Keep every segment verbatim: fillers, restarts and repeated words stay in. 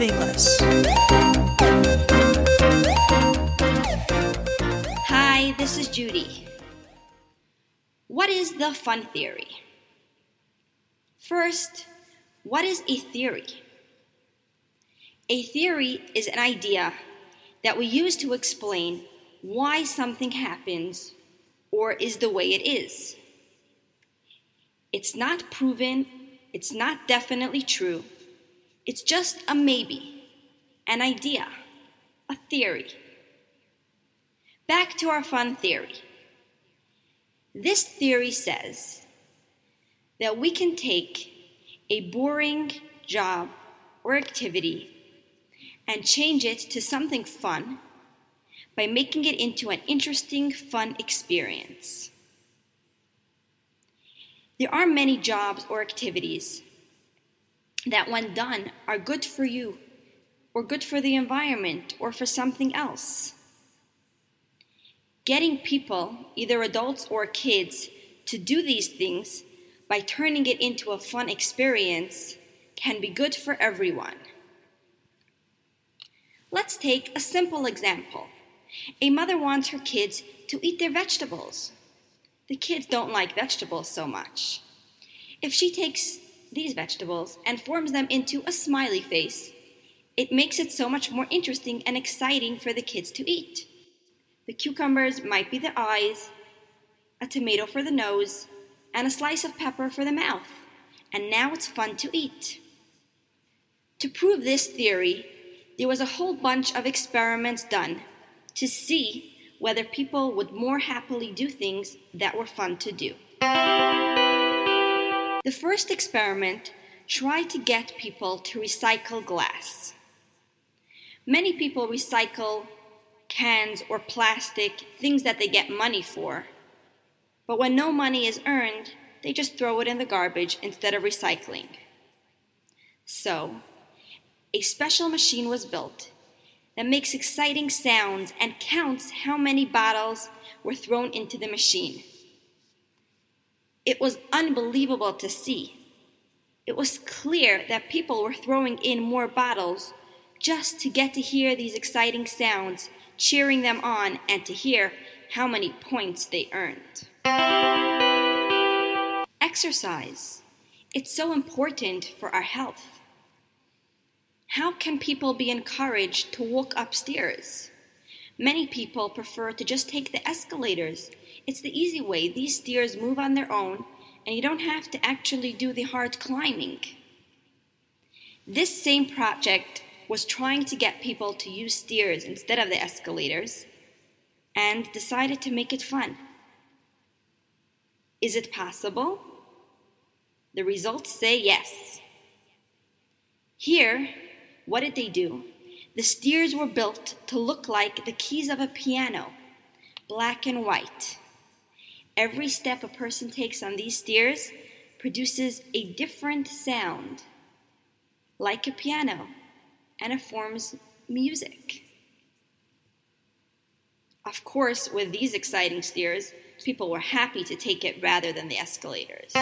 English. Hi, this is Judy. What is the fun theory? First, what is a theory? A theory is an idea that we use to explain why something happens or is the way it is. It's not proven, it's not definitely true, it's just a maybe, an idea, a theory. Back to our fun theory. This theory says that we can take a boring job or activity and change it to something fun by making it into an interesting, fun experience. There are many jobs or activities that, when done, are good for you, or good for the environment, or for something else. Getting people, either adults or kids, to do these things by turning it into a fun experience can be good for everyone. Let's take a simple example. A mother wants her kids to eat their vegetables. The kids don't like vegetables so much. If she takes these vegetables and forms them into a smiley face, it makes it so much more interesting and exciting for the kids to eat. The cucumbers might be the eyes, a tomato for the nose, and a slice of pepper for the mouth. And now it's fun to eat. To prove this theory, there was a whole bunch of experiments done to see whether people would more happily do things that were fun to do. The first experiment tried to get people to recycle glass. Many people recycle cans or plastic, things that they get money for, but when no money is earned, they just throw it in the garbage instead of recycling. So, a special machine was built that makes exciting sounds and counts how many bottles were thrown into the machine. It was unbelievable to see. It was clear that people were throwing in more bottles just to get to hear these exciting sounds, cheering them on, and to hear how many points they earned. Exercise. It's so important for our health. How can people be encouraged to walk upstairs? Many people prefer to just take the escalators. It's the easy way. These stairs move on their own, and you don't have to actually do the hard climbing. This same project was trying to get people to use stairs instead of the escalators, and decided to make it fun. Is it possible? The results say yes. Here, what did they do? The stairs were built to look like the keys of a piano, black and white. Every step a person takes on these stairs produces a different sound, like a piano, and it forms music. Of course, with these exciting stairs, people were happy to take it rather than the escalators.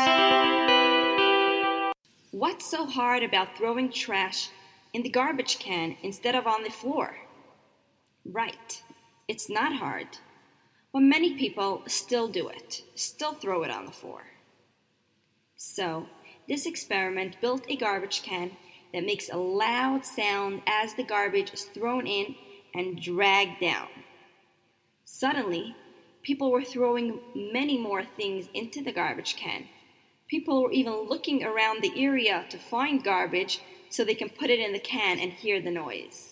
What's so hard about throwing trash in the garbage can instead of on the floor? Right, it's not hard. But many people still do it, still throw it on the floor. So, this experiment built a garbage can that makes a loud sound as the garbage is thrown in and dragged down. Suddenly, people were throwing many more things into the garbage can. People were even looking around the area to find garbage so they can put it in the can and hear the noise.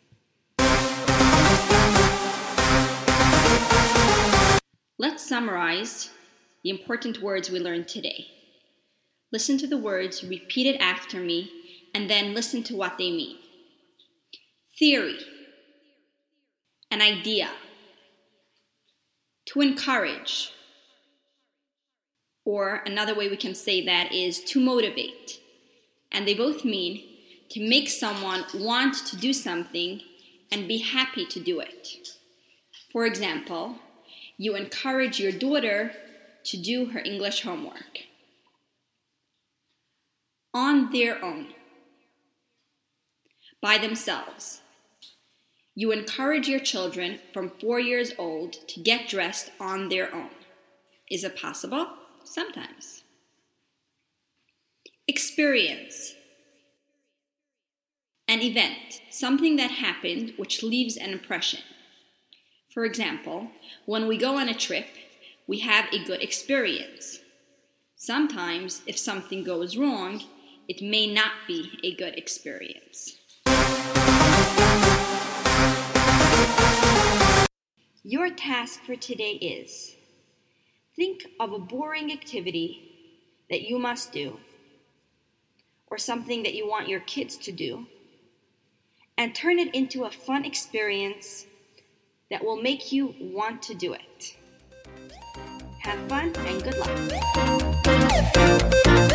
Let's summarize the important words we learned today. Listen to the words, repeat it after me, and then listen to what they mean. Theory, an idea. To encourage, or another way we can say that is to motivate. And they both mean to make someone want to do something and be happy to do it. For example, you encourage your daughter to do her English homework. On their own. by themselves. You encourage your children from four years old to get dressed on their own. Is it possible? Sometimes. Experience. An event, something that happened which leaves an impression. For example, when we go on a trip, we have a good experience. Sometimes, if something goes wrong, it may not be a good experience. Your task for today is, think of a boring activity that you must do, or something that you want your kids to do, and turn it into a fun experience that will make you want to do it. Have fun and good luck.